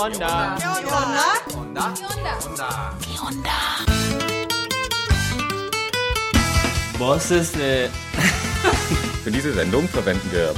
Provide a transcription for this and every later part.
Onda. ¿Qué onda? Onda. ¿Qué onda? Was ist, Für diese Sendung verwenden wir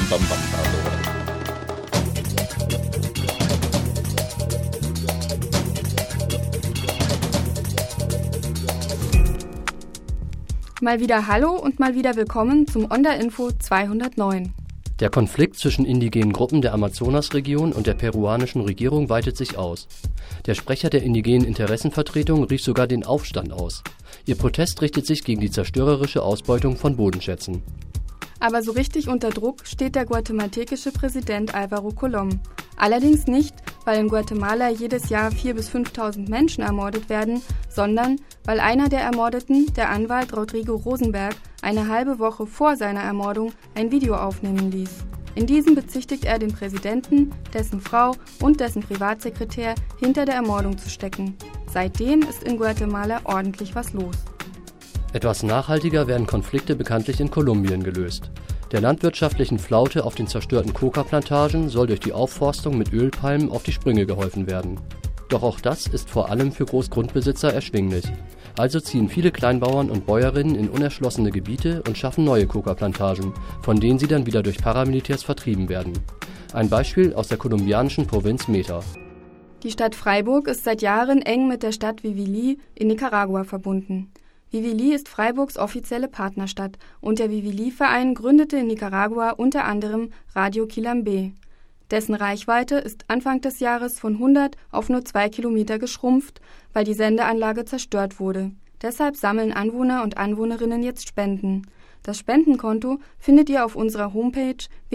Mal wieder Hallo und mal wieder willkommen zum Onda-Info 209. Der Konflikt zwischen indigenen Gruppen der Amazonasregion und der peruanischen Regierung weitet sich aus. Der Sprecher der indigenen Interessenvertretung rief sogar den Aufstand aus. Ihr Protest richtet sich gegen die zerstörerische Ausbeutung von Bodenschätzen. Aber so richtig unter Druck steht der guatemaltekische Präsident Álvaro Colom. Allerdings nicht, weil in Guatemala jedes Jahr 4.000 bis 5.000 Menschen ermordet werden, sondern weil einer der Ermordeten, der Anwalt Rodrigo Rosenberg, eine halbe Woche vor seiner Ermordung ein Video aufnehmen ließ. In diesem bezichtigt er den Präsidenten, dessen Frau und dessen Privatsekretär hinter der Ermordung zu stecken. Seitdem ist in Guatemala ordentlich was los. Etwas nachhaltiger werden Konflikte bekanntlich in Kolumbien gelöst. Der landwirtschaftlichen Flaute auf den zerstörten Coca-Plantagen soll durch die Aufforstung mit Ölpalmen auf die Sprünge geholfen werden. Doch auch das ist vor allem für Großgrundbesitzer erschwinglich. Also ziehen viele Kleinbauern und Bäuerinnen in unerschlossene Gebiete und schaffen neue Coca-Plantagen, von denen sie dann wieder durch Paramilitärs vertrieben werden. Ein Beispiel aus der kolumbianischen Provinz Meta. Die Stadt Freiburg ist seit Jahren eng mit der Stadt Vivilí in Nicaragua verbunden. Vivilí ist Freiburgs offizielle Partnerstadt und der Vivilí-Verein gründete in Nicaragua unter anderem Radio Quilambé. Dessen Reichweite ist Anfang des Jahres von 100 auf nur 2 Kilometer geschrumpft, weil die Sendeanlage zerstört wurde. Deshalb sammeln Anwohner und Anwohnerinnen jetzt Spenden. Das Spendenkonto findet ihr auf unserer Homepage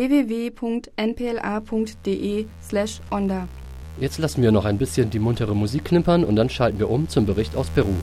www.npla.de/onda. Jetzt lassen wir noch ein bisschen die muntere Musik knippern und dann schalten wir um zum Bericht aus Peru.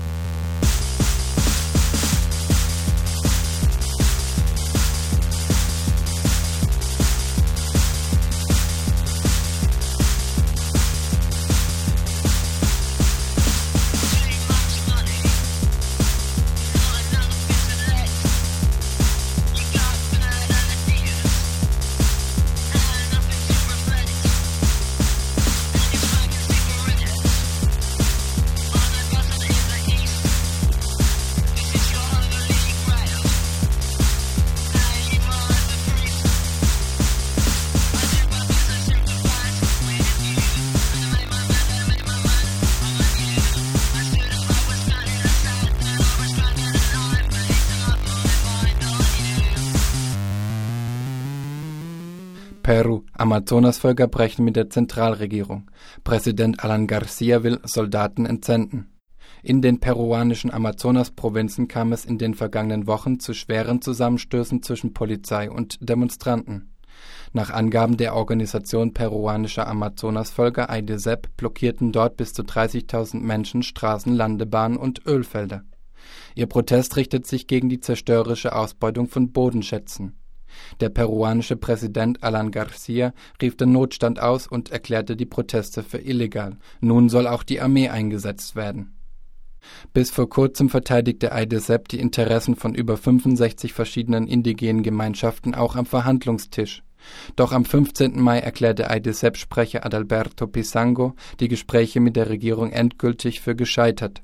Peru. Amazonasvölker brechen mit der Zentralregierung. Präsident Alan García will Soldaten entsenden. In den peruanischen Amazonasprovinzen kam es in den vergangenen Wochen zu schweren Zusammenstößen zwischen Polizei und Demonstranten. Nach Angaben der Organisation peruanischer Amazonasvölker AIDESEP blockierten dort bis zu 30.000 Menschen Straßen, Landebahnen und Ölfelder. Ihr Protest richtet sich gegen die zerstörerische Ausbeutung von Bodenschätzen. Der peruanische Präsident Alan García rief den Notstand aus und erklärte die Proteste für illegal. Nun soll auch die Armee eingesetzt werden. Bis vor kurzem verteidigte AIDESEP die Interessen von über 65 verschiedenen indigenen Gemeinschaften auch am Verhandlungstisch. Doch am 15. Mai erklärte AIDESEP-Sprecher Adalberto Pisango die Gespräche mit der Regierung endgültig für gescheitert.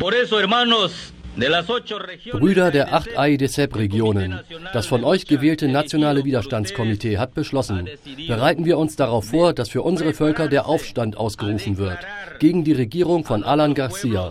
Brüder der 8 AIDESEP-Regionen, das von euch gewählte Nationale Widerstandskomitee hat beschlossen, bereiten wir uns darauf vor, dass für unsere Völker der Aufstand ausgerufen wird, gegen die Regierung von Alan García.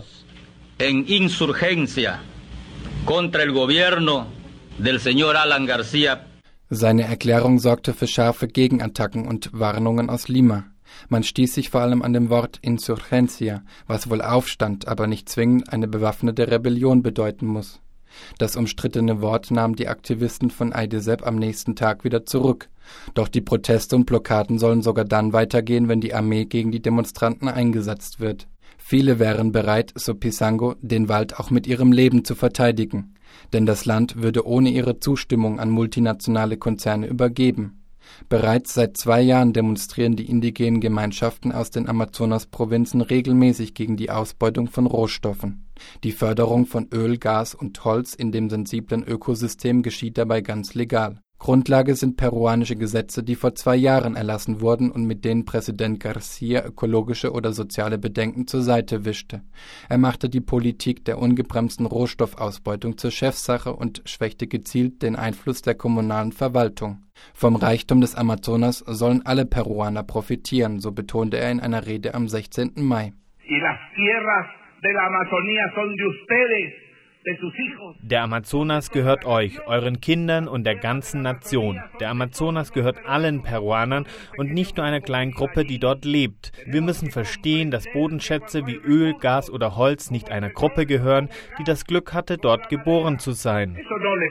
Seine Erklärung sorgte für scharfe Gegenattacken und Warnungen aus Lima. Man stieß sich vor allem an dem Wort Insurgencia, was wohl Aufstand, aber nicht zwingend eine bewaffnete Rebellion bedeuten muss. Das umstrittene Wort nahmen die Aktivisten von AIDESEP am nächsten Tag wieder zurück. Doch die Proteste und Blockaden sollen sogar dann weitergehen, wenn die Armee gegen die Demonstranten eingesetzt wird. Viele wären bereit, so Pisango, den Wald auch mit ihrem Leben zu verteidigen. Denn das Land würde ohne ihre Zustimmung an multinationale Konzerne übergeben. Bereits seit 2 Jahren demonstrieren die indigenen Gemeinschaften aus den Amazonas-Provinzen regelmäßig gegen die Ausbeutung von Rohstoffen. Die Förderung von Öl, Gas und Holz in dem sensiblen Ökosystem geschieht dabei ganz legal. Grundlage sind peruanische Gesetze, die vor 2 Jahren erlassen wurden und mit denen Präsident García ökologische oder soziale Bedenken zur Seite wischte. Er machte die Politik der ungebremsten Rohstoffausbeutung zur Chefsache und schwächte gezielt den Einfluss der kommunalen Verwaltung. Vom Reichtum des Amazonas sollen alle Peruaner profitieren, so betonte er in einer Rede am 16. Mai. Y las tierras de la Amazonía son de ustedes. Der Amazonas gehört euch, euren Kindern und der ganzen Nation. Der Amazonas gehört allen Peruanern und nicht nur einer kleinen Gruppe, die dort lebt. Wir müssen verstehen, dass Bodenschätze wie Öl, Gas oder Holz nicht einer Gruppe gehören, die das Glück hatte, dort geboren zu sein.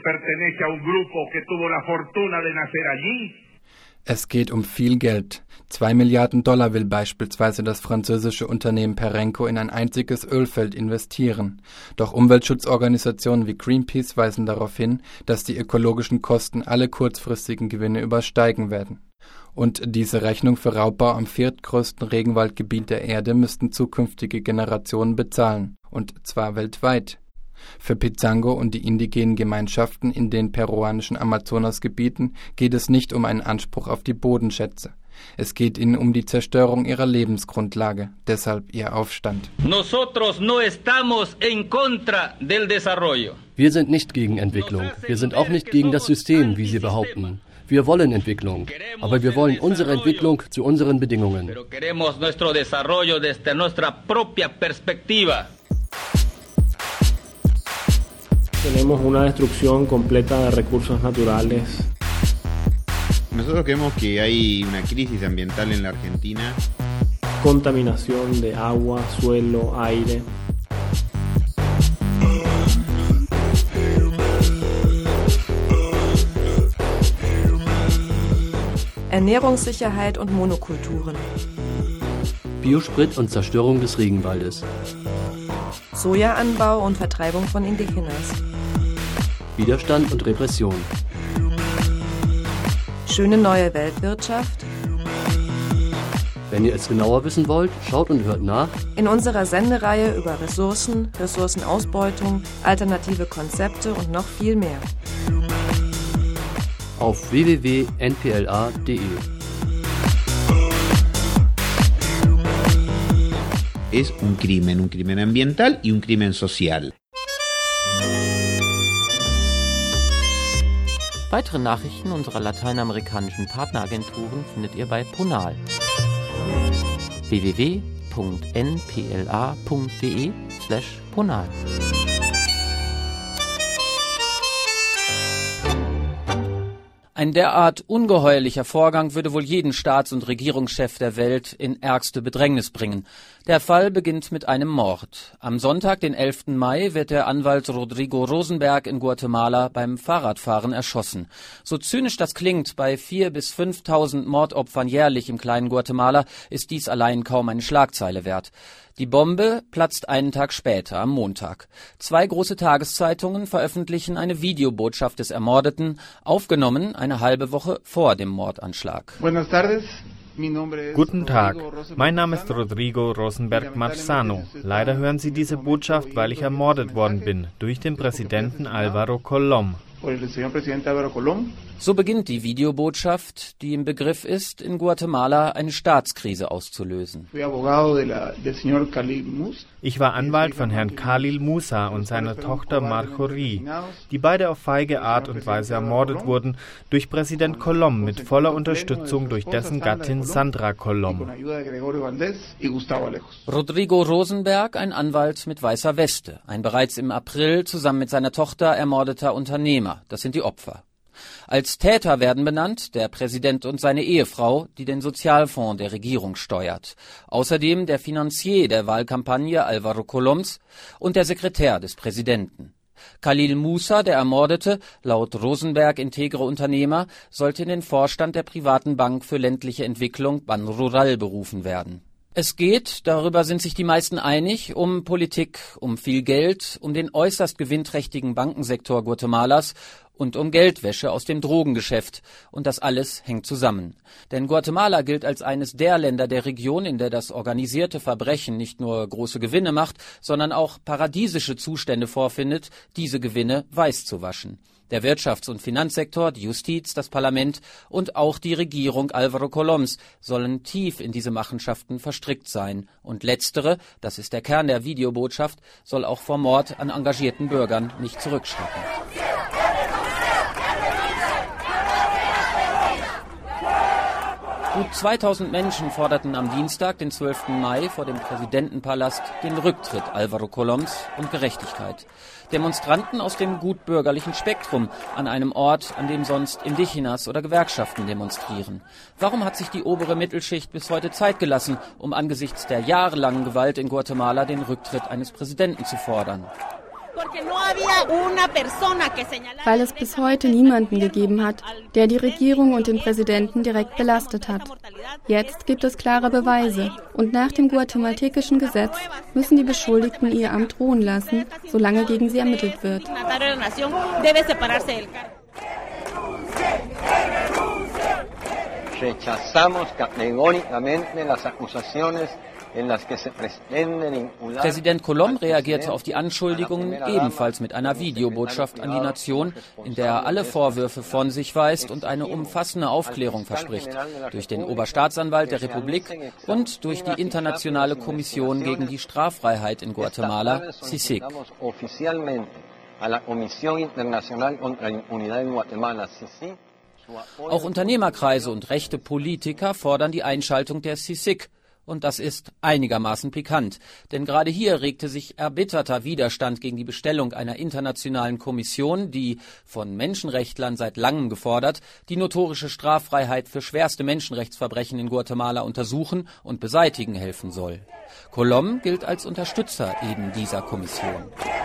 Es geht um viel Geld. 2 Milliarden Dollar will beispielsweise das französische Unternehmen Perenco in ein einziges Ölfeld investieren. Doch Umweltschutzorganisationen wie Greenpeace weisen darauf hin, dass die ökologischen Kosten alle kurzfristigen Gewinne übersteigen werden. Und diese Rechnung für Raubbau am 4. größten Regenwaldgebiet der Erde müssten zukünftige Generationen bezahlen. Und zwar weltweit. Für Pizango und die indigenen Gemeinschaften in den peruanischen Amazonasgebieten geht es nicht um einen Anspruch auf die Bodenschätze. Es geht ihnen um die Zerstörung ihrer Lebensgrundlage, deshalb ihr Aufstand. Nosotros no estamos en contra del desarrollo. Wir sind nicht gegen Entwicklung. Wir sind auch nicht gegen das System, wie Sie behaupten. Wir wollen Entwicklung, aber wir wollen unsere Entwicklung zu unseren Bedingungen. Pero queremos nuestro desarrollo desde nuestra propia perspectiva. Tenemos una destrucción completa de recursos naturales. Nosotros creemos que hay una crisis ambiental en la Argentina. Contaminación de agua, suelo, aire. Ernährungssicherheit und Monokulturen. Biosprit und Zerstörung des Regenwaldes. Sojaanbau und Vertreibung von Indigenas. Widerstand und Repression. Schöne neue Weltwirtschaft. Wenn ihr es genauer wissen wollt, schaut und hört nach in unserer Sendereihe über Ressourcen, Ressourcenausbeutung, alternative Konzepte und noch viel mehr. Auf www.npla.de. Es un crimen ambiental y un crimen social. Weitere Nachrichten unserer lateinamerikanischen Partneragenturen findet ihr bei Ponal. www.npla.de/Ponal. Ein derart ungeheuerlicher Vorgang würde wohl jeden Staats- und Regierungschef der Welt in ärgste Bedrängnis bringen. Der Fall beginnt mit einem Mord. Am Sonntag, den 11. Mai, wird der Anwalt Rodrigo Rosenberg in Guatemala beim Fahrradfahren erschossen. So zynisch das klingt, bei 4.000 bis 5.000 Mordopfern jährlich im kleinen Guatemala ist dies allein kaum eine Schlagzeile wert. Die Bombe platzt einen Tag später, am Montag. 2 große Tageszeitungen veröffentlichen eine Videobotschaft des Ermordeten, aufgenommen eine halbe Woche vor dem Mordanschlag. Guten Tag, mein Name ist Rodrigo Rosenberg Marzano. Leider hören Sie diese Botschaft, weil ich ermordet worden bin, durch den Präsidenten Álvaro Colom. So beginnt die Videobotschaft, die im Begriff ist, in Guatemala eine Staatskrise auszulösen. Ich war Anwalt von Herrn Khalil Musa und seiner Tochter Marjorie, die beide auf feige Art und Weise ermordet wurden durch Präsident Colom mit voller Unterstützung durch dessen Gattin Sandra Colom. Rodrigo Rosenberg, ein Anwalt mit weißer Weste, ein bereits im April zusammen mit seiner Tochter ermordeter Unternehmer. Das sind die Opfer. Als Täter werden benannt der Präsident und seine Ehefrau, die den Sozialfonds der Regierung steuert. Außerdem der Finanzier der Wahlkampagne Álvaro Coloms und der Sekretär des Präsidenten. Khalil Musa, der Ermordete, laut Rosenberg integre Unternehmer, sollte in den Vorstand der privaten Bank für ländliche Entwicklung Banrural berufen werden. Es geht, darüber sind sich die meisten einig, um Politik, um viel Geld, um den äußerst gewinnträchtigen Bankensektor Guatemalas und um Geldwäsche aus dem Drogengeschäft. Und das alles hängt zusammen. Denn Guatemala gilt als eines der Länder der Region, in der das organisierte Verbrechen nicht nur große Gewinne macht, sondern auch paradiesische Zustände vorfindet, diese Gewinne weiß zu waschen. Der Wirtschafts- und Finanzsektor, die Justiz, das Parlament und auch die Regierung Álvaro Coloms sollen tief in diese Machenschaften verstrickt sein. Und letztere, das ist der Kern der Videobotschaft, soll auch vor Mord an engagierten Bürgern nicht zurückschrecken. Gut 2000 Menschen forderten am Dienstag, den 12. Mai, vor dem Präsidentenpalast den Rücktritt Álvaro Coloms und Gerechtigkeit. Demonstranten aus dem gutbürgerlichen Spektrum an einem Ort, an dem sonst Indigenas oder Gewerkschaften demonstrieren. Warum hat sich die obere Mittelschicht bis heute Zeit gelassen, um angesichts der jahrelangen Gewalt in Guatemala den Rücktritt eines Präsidenten zu fordern? Weil es bis heute niemanden gegeben hat, der die Regierung und den Präsidenten direkt belastet hat. Jetzt gibt es klare Beweise und nach dem guatemaltekischen Gesetz müssen die Beschuldigten ihr Amt ruhen lassen, solange gegen sie ermittelt wird. Rechazamos categóricamente las acusaciones. Präsident Colom reagierte auf die Anschuldigungen ebenfalls mit einer Videobotschaft an die Nation, in der er alle Vorwürfe von sich weist und eine umfassende Aufklärung verspricht, durch den Oberstaatsanwalt der Republik und durch die Internationale Kommission gegen die Straffreiheit in Guatemala, CICIG. Auch Unternehmerkreise und rechte Politiker fordern die Einschaltung der CICIG. Und das ist einigermaßen pikant, denn gerade hier regte sich erbitterter Widerstand gegen die Bestellung einer internationalen Kommission, die, von Menschenrechtlern seit langem gefordert, die notorische Straffreiheit für schwerste Menschenrechtsverbrechen in Guatemala untersuchen und beseitigen helfen soll. Colom gilt als Unterstützer eben dieser Kommission.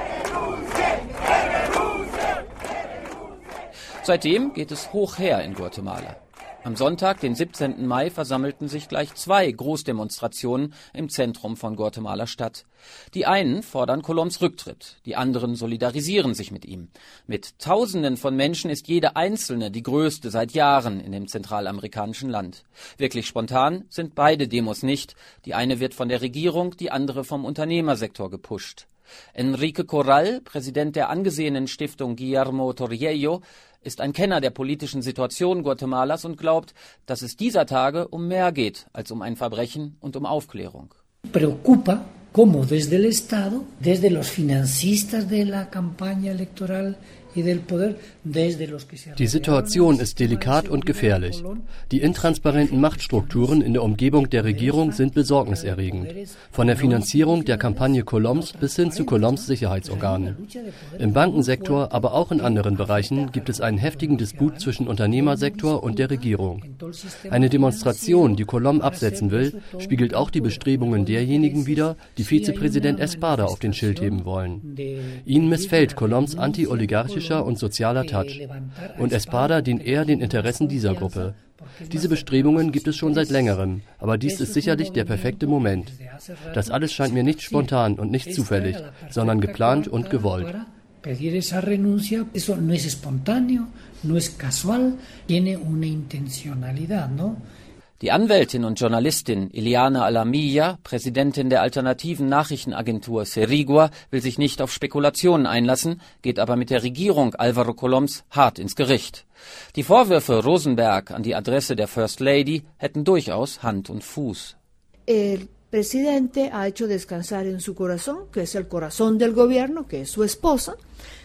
Seitdem geht es hoch her in Guatemala. Am Sonntag, den 17. Mai, versammelten sich gleich 2 Großdemonstrationen im Zentrum von Guatemala-Stadt. Die einen fordern Coloms Rücktritt, die anderen solidarisieren sich mit ihm. Mit Tausenden von Menschen ist jede einzelne die größte seit Jahren in dem zentralamerikanischen Land. Wirklich spontan sind beide Demos nicht. Die eine wird von der Regierung, die andere vom Unternehmersektor gepusht. Enrique Corral, Präsident der angesehenen Stiftung Guillermo Torriello, ist ein Kenner der politischen Situation Guatemalas und glaubt, dass es dieser Tage um mehr geht als um ein Verbrechen und um Aufklärung. Preocupa cómo desde el Estado, desde los financistas de la campaña electoral y del poder, desde los que se... Die Situation ist delikat und gefährlich. Die intransparenten Machtstrukturen in der Umgebung der Regierung sind besorgniserregend. Von der Finanzierung der Kampagne Coloms bis hin zu Coloms Sicherheitsorganen. Im Bankensektor, aber auch in anderen Bereichen gibt es einen heftigen Disput zwischen Unternehmersektor und der Regierung. Eine Demonstration, die Colom absetzen will, spiegelt auch die Bestrebungen derjenigen wider, die Vizepräsident Espada auf den Schild heben wollen. Ihnen missfällt Coloms anti-oligarchischer und sozialer Touch. Und Espada dient eher den Interessen dieser Gruppe. Diese Bestrebungen gibt es schon seit längerem, aber dies ist sicherlich der perfekte Moment. Das alles scheint mir nicht spontan und nicht zufällig, sondern geplant und gewollt. Pedir esa renuncia, eso no es espontáneo, no es casual, tiene una intencionalidad, ¿no? Die Anwältin und Journalistin Ileana Alamilla, Präsidentin der alternativen Nachrichtenagentur Serigua, will sich nicht auf Spekulationen einlassen, geht aber mit der Regierung Álvaro Coloms hart ins Gericht. Die Vorwürfe Rosenberg an die Adresse der First Lady hätten durchaus Hand und Fuß. El presidente ha hecho descansar en su corazón, que es el corazón del gobierno, que es su esposa,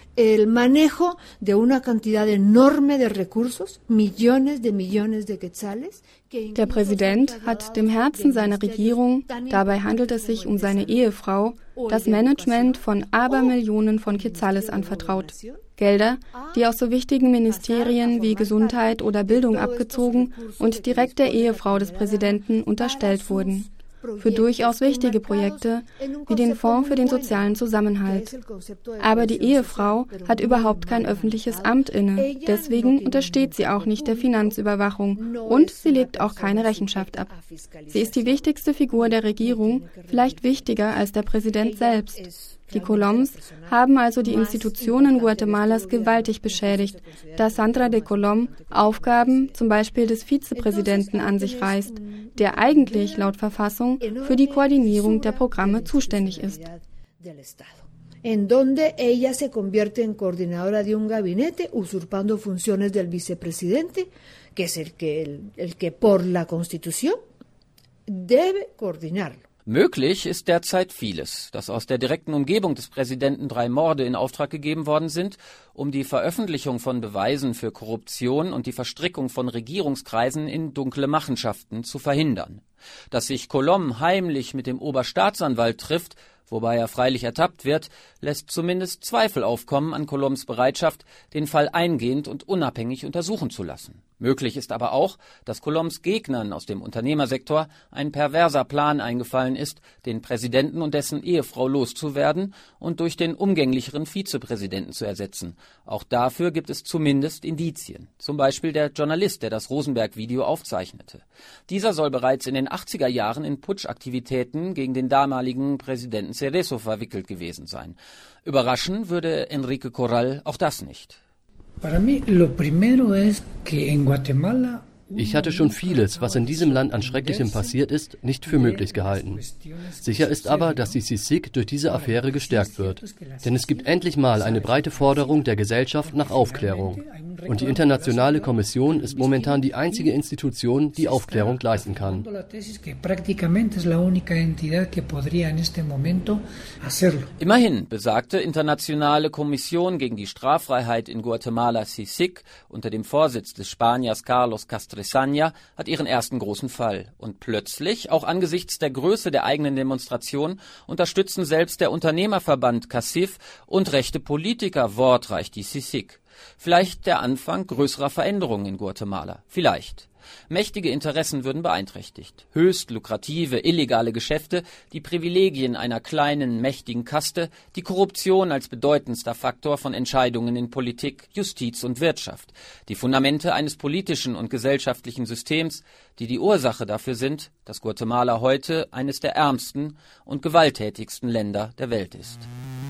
el manejo de una cantidad enorme de recursos, millones de quetzales. Der Präsident hat dem Herzen seiner Regierung, dabei handelt es sich um seine Ehefrau, das Management von Abermillionen von Quetzales anvertraut. Gelder, die aus so wichtigen Ministerien wie Gesundheit oder Bildung abgezogen und direkt der Ehefrau des Präsidenten unterstellt wurden. Für durchaus wichtige Projekte, wie den Fonds für den sozialen Zusammenhalt. Aber die Ehefrau hat überhaupt kein öffentliches Amt inne, deswegen untersteht sie auch nicht der Finanzüberwachung und sie legt auch keine Rechenschaft ab. Sie ist die wichtigste Figur der Regierung, vielleicht wichtiger als der Präsident selbst. Die Coloms haben also die Institutionen Guatemalas gewaltig beschädigt, da Sandra de Colom Aufgaben, zum Beispiel des Vizepräsidenten, an sich reißt, der eigentlich laut Verfassung für die Koordinierung der Programme zuständig ist. en donde ella se convierte en coordinadora de un gabinete, usurpando funciones del vicepresidente, que es el que por la Constitución debe coordinarlo. Möglich ist derzeit vieles, dass aus der direkten Umgebung des Präsidenten 3 Morde in Auftrag gegeben worden sind, um die Veröffentlichung von Beweisen für Korruption und die Verstrickung von Regierungskreisen in dunkle Machenschaften zu verhindern. Dass sich Colom heimlich mit dem Oberstaatsanwalt trifft, wobei er freilich ertappt wird, lässt zumindest Zweifel aufkommen an Coloms Bereitschaft, den Fall eingehend und unabhängig untersuchen zu lassen. Möglich ist aber auch, dass Coloms Gegnern aus dem Unternehmersektor ein perverser Plan eingefallen ist, den Präsidenten und dessen Ehefrau loszuwerden und durch den umgänglicheren Vizepräsidenten zu ersetzen. Auch dafür gibt es zumindest Indizien. Zum Beispiel der Journalist, der das Rosenberg-Video aufzeichnete. Dieser soll bereits in den 80er Jahren in Putschaktivitäten gegen den damaligen Präsidenten Cerezo verwickelt gewesen sein. Überraschen würde Enrique Corral auch das nicht. Ich hatte schon vieles, was in diesem Land an Schrecklichem passiert ist, nicht für möglich gehalten. Sicher ist aber, dass die CICIG durch diese Affäre gestärkt wird. Denn es gibt endlich mal eine breite Forderung der Gesellschaft nach Aufklärung. Und die Internationale Kommission ist momentan die einzige Institution, die Aufklärung leisten kann. Immerhin besagte Internationale Kommission gegen die Straffreiheit in Guatemala CICIG unter dem Vorsitz des Spaniers Carlos Castresana hat ihren ersten großen Fall. Und plötzlich, auch angesichts der Größe der eigenen Demonstration, unterstützen selbst der Unternehmerverband CACIF und rechte Politiker wortreich die CICIG. Vielleicht der Anfang größerer Veränderungen in Guatemala. Vielleicht. Mächtige Interessen würden beeinträchtigt. Höchst lukrative, illegale Geschäfte, die Privilegien einer kleinen, mächtigen Kaste, die Korruption als bedeutendster Faktor von Entscheidungen in Politik, Justiz und Wirtschaft, die Fundamente eines politischen und gesellschaftlichen Systems, die die Ursache dafür sind, dass Guatemala heute eines der ärmsten und gewalttätigsten Länder der Welt ist.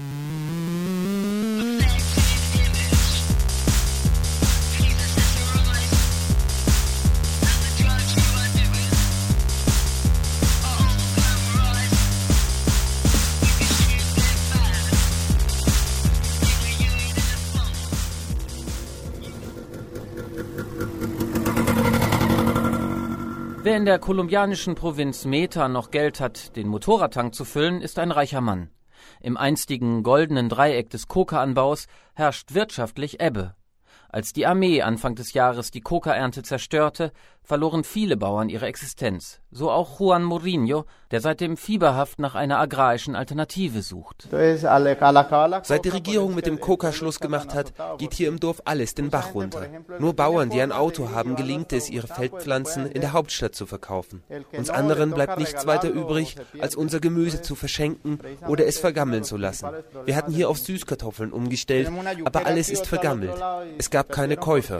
Wer in der kolumbianischen Provinz Meta noch Geld hat, den Motorradtank zu füllen, ist ein reicher Mann. Im einstigen goldenen Dreieck des Coca-Anbaus herrscht wirtschaftlich Ebbe. Als die Armee Anfang des Jahres die Coca-Ernte zerstörte, verloren viele Bauern ihre Existenz. So auch Juan Mourinho, der seitdem fieberhaft nach einer agrarischen Alternative sucht. Seit die Regierung mit dem Coca Schluss gemacht hat, geht hier im Dorf alles den Bach runter. Nur Bauern, die ein Auto haben, gelingt es, ihre Feldpflanzen in der Hauptstadt zu verkaufen. Uns anderen bleibt nichts weiter übrig, als unser Gemüse zu verschenken oder es vergammeln zu lassen. Wir hatten hier auf Süßkartoffeln umgestellt, aber alles ist vergammelt. Es gab keine Käufer.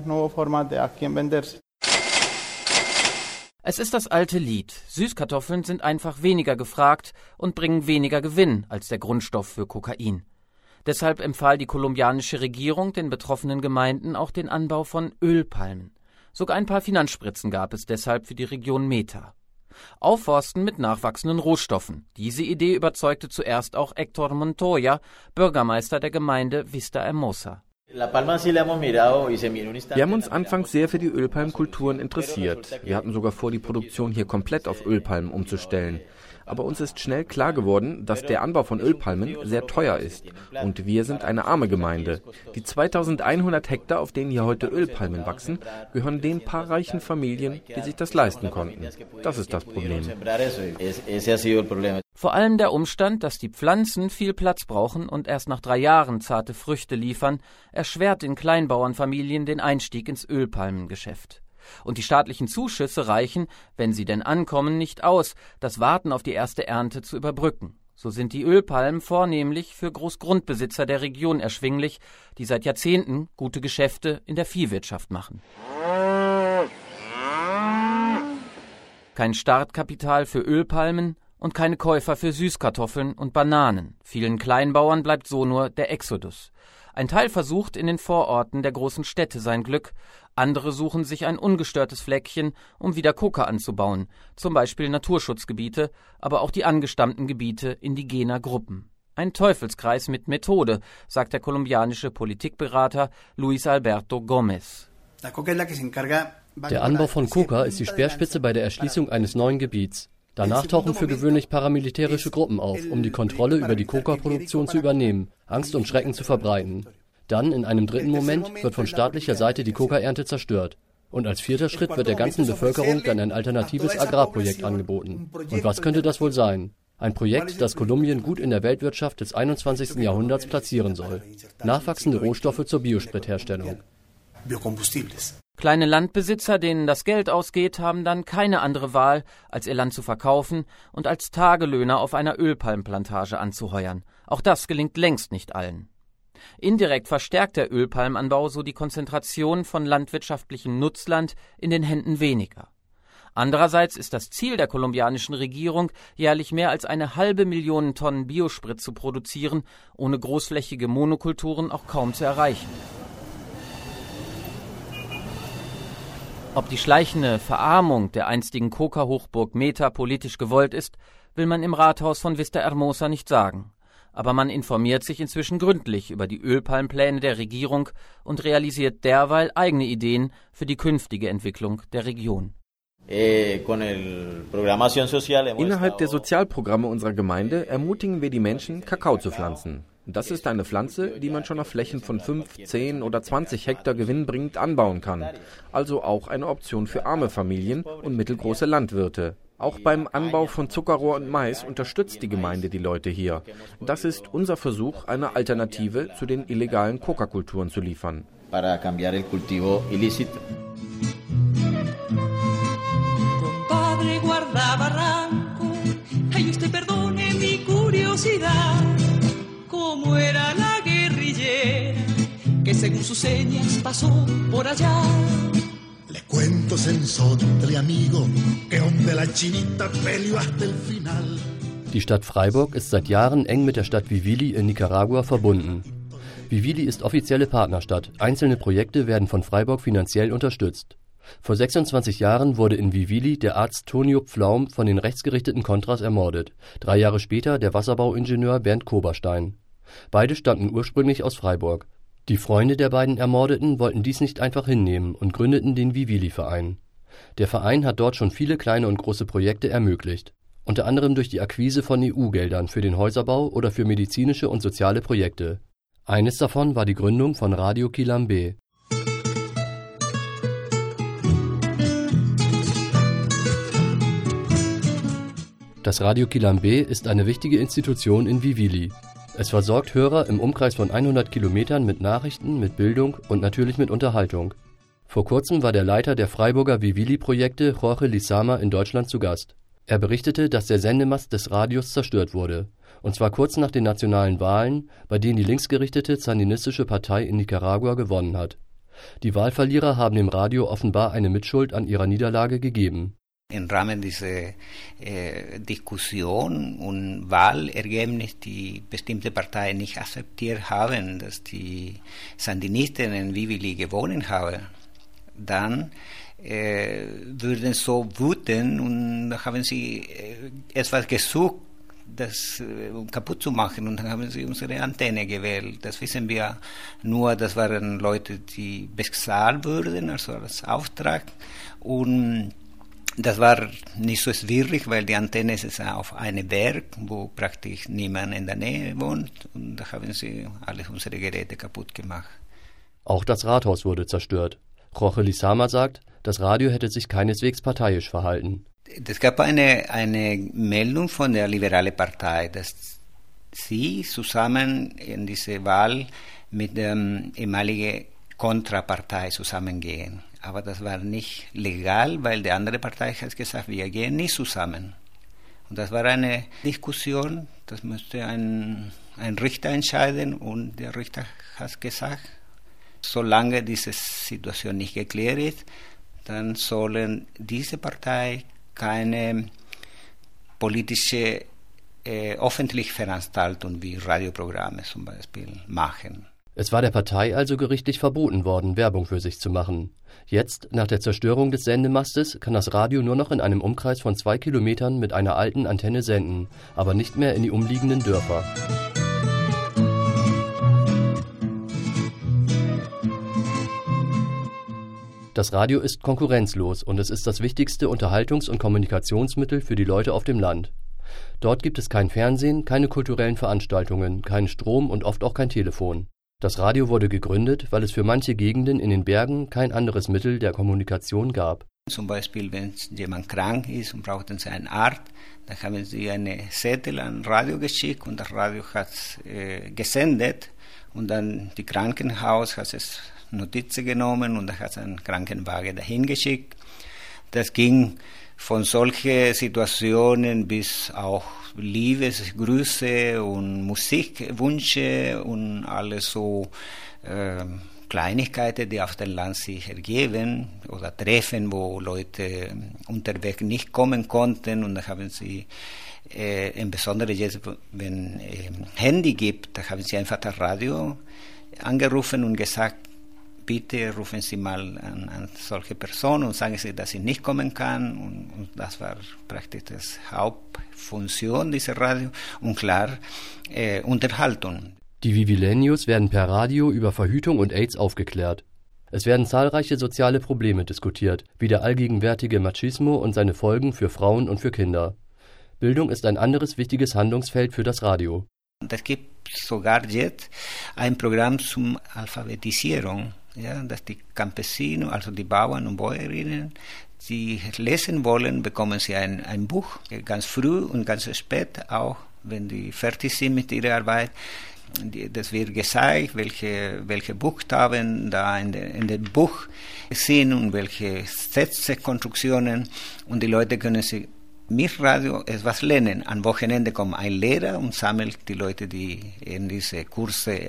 Es ist das alte Lied. Süßkartoffeln sind einfach weniger gefragt und bringen weniger Gewinn als der Grundstoff für Kokain. Deshalb empfahl die kolumbianische Regierung den betroffenen Gemeinden auch den Anbau von Ölpalmen. Sogar ein paar Finanzspritzen gab es deshalb für die Region Meta. Aufforsten mit nachwachsenden Rohstoffen. Diese Idee überzeugte zuerst auch Héctor Montoya, Bürgermeister der Gemeinde Vista Hermosa. Wir haben uns anfangs sehr für die Ölpalmkulturen interessiert. Wir hatten sogar vor, die Produktion hier komplett auf Ölpalmen umzustellen. Aber uns ist schnell klar geworden, dass der Anbau von Ölpalmen sehr teuer ist. Und wir sind eine arme Gemeinde. Die 2100 Hektar, auf denen hier heute Ölpalmen wachsen, gehören den paar reichen Familien, die sich das leisten konnten. Das ist das Problem. Vor allem der Umstand, dass die Pflanzen viel Platz brauchen und erst nach 3 Jahren zarte Früchte liefern, erschwert in Kleinbauernfamilien den Einstieg ins Ölpalmengeschäft. Und die staatlichen Zuschüsse reichen, wenn sie denn ankommen, nicht aus, das Warten auf die erste Ernte zu überbrücken. So sind die Ölpalmen vornehmlich für Großgrundbesitzer der Region erschwinglich, die seit Jahrzehnten gute Geschäfte in der Viehwirtschaft machen. Kein Startkapital für Ölpalmen und keine Käufer für Süßkartoffeln und Bananen. Vielen Kleinbauern bleibt so nur der Exodus. Ein Teil versucht in den Vororten der großen Städte sein Glück, andere suchen sich ein ungestörtes Fleckchen, um wieder Coca anzubauen, zum Beispiel Naturschutzgebiete, aber auch die angestammten Gebiete indigener Gruppen. Ein Teufelskreis mit Methode, sagt der kolumbianische Politikberater Luis Alberto Gómez. Der Anbau von Coca ist die Speerspitze bei der Erschließung eines neuen Gebiets. Danach tauchen für gewöhnlich paramilitärische Gruppen auf, um die Kontrolle über die Coca-Produktion zu übernehmen, Angst und Schrecken zu verbreiten. Dann, in einem dritten Moment, wird von staatlicher Seite die Coca-Ernte zerstört. Und als vierter Schritt wird der ganzen Bevölkerung dann ein alternatives Agrarprojekt angeboten. Und was könnte das wohl sein? Ein Projekt, das Kolumbien gut in der Weltwirtschaft des 21. Jahrhunderts platzieren soll. Nachwachsende Rohstoffe zur Biospritherstellung. Kleine Landbesitzer, denen das Geld ausgeht, haben dann keine andere Wahl, als ihr Land zu verkaufen und als Tagelöhner auf einer Ölpalmplantage anzuheuern. Auch das gelingt längst nicht allen. Indirekt verstärkt der Ölpalmanbau so die Konzentration von landwirtschaftlichem Nutzland in den Händen weniger. Andererseits ist das Ziel der kolumbianischen Regierung, jährlich mehr als 500.000 Tonnen Biosprit zu produzieren, ohne großflächige Monokulturen auch kaum zu erreichen. Ob die schleichende Verarmung der einstigen Coca-Hochburg Meta politisch gewollt ist, will man im Rathaus von Vista Hermosa nicht sagen. Aber man informiert sich inzwischen gründlich über die Ölpalmpläne der Regierung und realisiert derweil eigene Ideen für die künftige Entwicklung der Region. Innerhalb der Sozialprogramme unserer Gemeinde ermutigen wir die Menschen, Kakao zu pflanzen. Das ist eine Pflanze, die man schon auf Flächen von 5, 10 oder 20 Hektar gewinnbringend anbauen kann. Also auch eine Option für arme Familien und mittelgroße Landwirte. Auch beim Anbau von Zuckerrohr und Mais unterstützt die Gemeinde die Leute hier. Das ist unser Versuch, eine Alternative zu den illegalen Coca-Kulturen zu liefern. Como era la guerrillera que según sus señas pasó por allá. Le cuento sensotle amigo que donde la chinita peleó hasta el final. Die Stadt Freiburg ist seit Jahren eng mit der Stadt Vivili in Nicaragua verbunden. Vivili ist offizielle Partnerstadt. Einzelne Projekte werden von Freiburg finanziell unterstützt. Vor 26 Jahren wurde in Vivili der Arzt Tonio Pflaum von den rechtsgerichteten Contras ermordet. 3 Jahre später der Wasserbauingenieur Bernd Koberstein. Beide stammten ursprünglich aus Freiburg. Die Freunde der beiden Ermordeten wollten dies nicht einfach hinnehmen und gründeten den Vivili-Verein. Der Verein hat dort schon viele kleine und große Projekte ermöglicht. Unter anderem durch die Akquise von EU-Geldern für den Häuserbau oder für medizinische und soziale Projekte. Eines davon war die Gründung von Radio Quilambé. Das Radio Quilambé ist eine wichtige Institution in Vivili. Es versorgt Hörer im Umkreis von 100 Kilometern mit Nachrichten, mit Bildung und natürlich mit Unterhaltung. Vor kurzem war der Leiter der Freiburger Vivili-Projekte Jorge Lizama in Deutschland zu Gast. Er berichtete, dass der Sendemast des Radios zerstört wurde. Und zwar kurz nach den nationalen Wahlen, bei denen die linksgerichtete Sandinistische Partei in Nicaragua gewonnen hat. Die Wahlverlierer haben dem Radio offenbar eine Mitschuld an ihrer Niederlage gegeben. Im Rahmen dieser Diskussion und Wahlergebnis, die bestimmte Parteien nicht akzeptiert haben, dass die Sandinisten in Vivili gewonnen haben, dann würden so wütend und da haben sie etwas gesucht, das kaputt zu machen, und dann haben sie unsere Antenne gewählt. Das wissen wir nur, das waren Leute, die bezahlt wurden, also als Auftrag, und das war nicht so schwierig, weil die Antenne ist auf einem Berg, wo praktisch niemand in der Nähe wohnt, und da haben sie alle unsere Geräte kaputt gemacht. Auch das Rathaus wurde zerstört. Jorge Lizama sagt, das Radio hätte sich keineswegs parteiisch verhalten. Es gab eine Meldung von der Liberale Partei, dass sie zusammen in diese Wahl mit der ehemaligen Kontrapartei zusammengehen. Aber das war nicht legal, weil die andere Partei hat gesagt, wir gehen nicht zusammen. Und das war eine Diskussion, das musste ein Richter entscheiden, und der Richter hat gesagt, solange diese Situation nicht geklärt ist, dann sollen diese Partei keine politische öffentliche Veranstaltung wie Radioprogramme zum Beispiel machen. Es war der Partei also gerichtlich verboten worden, Werbung für sich zu machen. Jetzt, nach der Zerstörung des Sendemastes, kann das Radio nur noch in einem Umkreis von 2 Kilometern mit einer alten Antenne senden, aber nicht mehr in die umliegenden Dörfer. Das Radio ist konkurrenzlos und es ist das wichtigste Unterhaltungs- und Kommunikationsmittel für die Leute auf dem Land. Dort gibt es kein Fernsehen, keine kulturellen Veranstaltungen, keinen Strom und oft auch kein Telefon. Das Radio wurde gegründet, weil es für manche Gegenden in den Bergen kein anderes Mittel der Kommunikation gab. Zum Beispiel, wenn jemand krank ist und braucht einen Arzt, dann haben sie eine Zettel an Radio geschickt und das Radio hat gesendet und dann die Krankenhaus hat es Notizen genommen und da hat einen Krankenwagen dahin geschickt. Das ging von solchen Situationen bis auch Liebesgrüße und Musikwünsche und alles so Kleinigkeiten, die auf dem Land sich ergeben oder Treffen, wo Leute unterwegs nicht kommen konnten und da haben sie insbesondere jetzt, wenn Handy gibt, da haben sie einfach das Radio angerufen und gesagt, bitte rufen Sie mal an solche Personen und sagen Sie, dass sie nicht kommen kann. Und das war praktisch das Hauptfunktion dieser Radio. Und klar, Unterhaltung. Die Vivileños werden per Radio über Verhütung und AIDS aufgeklärt. Es werden zahlreiche soziale Probleme diskutiert, wie der allgegenwärtige Machismo und seine Folgen für Frauen und für Kinder. Bildung ist ein anderes wichtiges Handlungsfeld für das Radio. Es gibt sogar jetzt ein Programm zur Alphabetisierung. Ja, dass die Campesinos, also die Bauern und Bäuerinnen, die lesen wollen, bekommen sie ein Buch, ganz früh und ganz spät, auch wenn die fertig sind mit ihrer Arbeit. Das wird gezeigt, welche Buchstaben da in dem Buch sind und welche Sätze-Konstruktionen. Und die Leute können sich mit Radio etwas lernen. Am Wochenende kommt ein Lehrer und sammelt die Leute, die in diese Kurse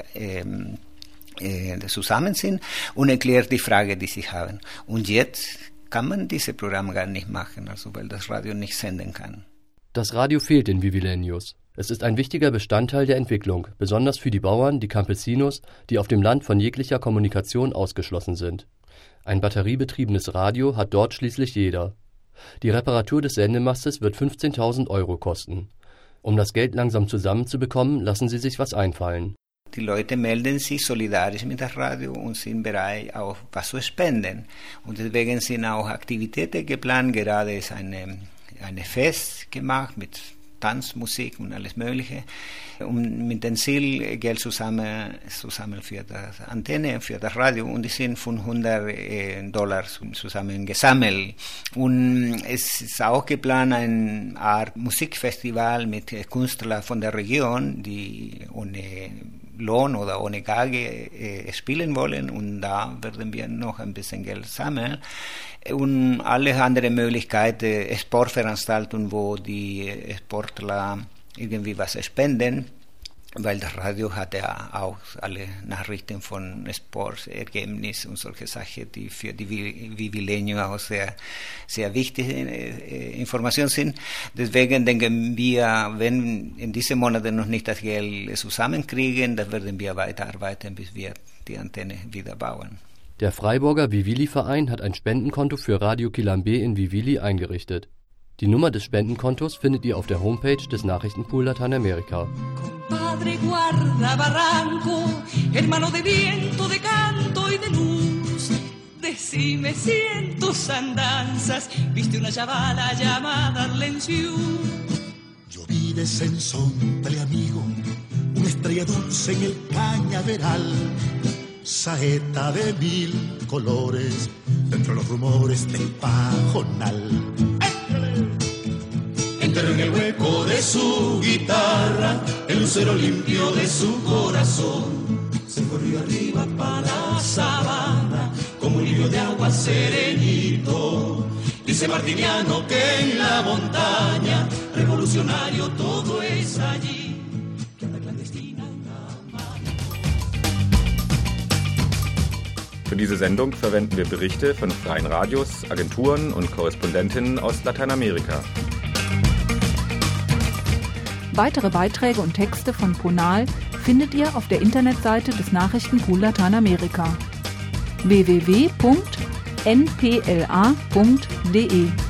zusammen sind und erklärt die Frage, die sie haben. Und jetzt kann man diese Programme gar nicht machen, also weil das Radio nicht senden kann. Das Radio fehlt den Vivileños. Es ist ein wichtiger Bestandteil der Entwicklung, besonders für die Bauern, die Campesinos, die auf dem Land von jeglicher Kommunikation ausgeschlossen sind. Ein batteriebetriebenes Radio hat dort schließlich jeder. Die Reparatur des Sendemastes wird 15.000 € kosten. Um das Geld langsam zusammenzubekommen, lassen sie sich was einfallen. Die Leute melden sich solidarisch mit dem Radio und sind bereit, auch was zu spenden. Und deswegen sind auch Aktivitäten geplant. Gerade ist eine Fest gemacht mit Tanz, Musik und alles Mögliche. Und mit dem Ziel, Geld zusammen für die Antenne, für das Radio. Und die sind $500 zusammen gesammelt. Und es ist auch geplant, eine Art Musikfestival mit Künstlern von der Region, die ohne Lohn oder ohne Gage spielen wollen. Und da werden wir noch ein bisschen Geld sammeln. Und alle anderen Möglichkeiten, Sportveranstaltungen, wo die Sportler irgendwie was spenden, weil das Radio hat ja auch alle Nachrichten von Sportergebnissen und solche Sachen, die für die Vivileños auch sehr, sehr wichtige Informationen sind. Deswegen denken wir, wenn in diesen Monaten noch nicht das Geld zusammenkriegen, dann werden wir weiterarbeiten, bis wir die Antenne wieder bauen. Der Freiburger Vivili-Verein hat ein Spendenkonto für Radio Quilambé in Vivili eingerichtet. Die Nummer des Spendenkontos findet ihr auf der Homepage des Nachrichtenpool Lateinamerika. Compadre, guarda barranco, hermano de viento, de canto y de luz. Decime si en tus andanzas viste una chavala llamada Arlenciú. Yo vi descensontle amigo, una estrella dulce en el cañaveral. Saeta de 1000 colores, dentro de los rumores del pajonal. Enterró en el hueco de su guitarra el lucero limpio de su corazón. Se fue río arriba para la sabana como un lirio de agua serenito. Dice Martiniano que en la montaña revolucionario todo es allí. Für diese Sendung verwenden wir Berichte von freien Radios, Agenturen und Korrespondentinnen aus Lateinamerika. Weitere Beiträge und Texte von Ponal findet ihr auf der Internetseite des Nachrichtenpool Lateinamerika www.npla.de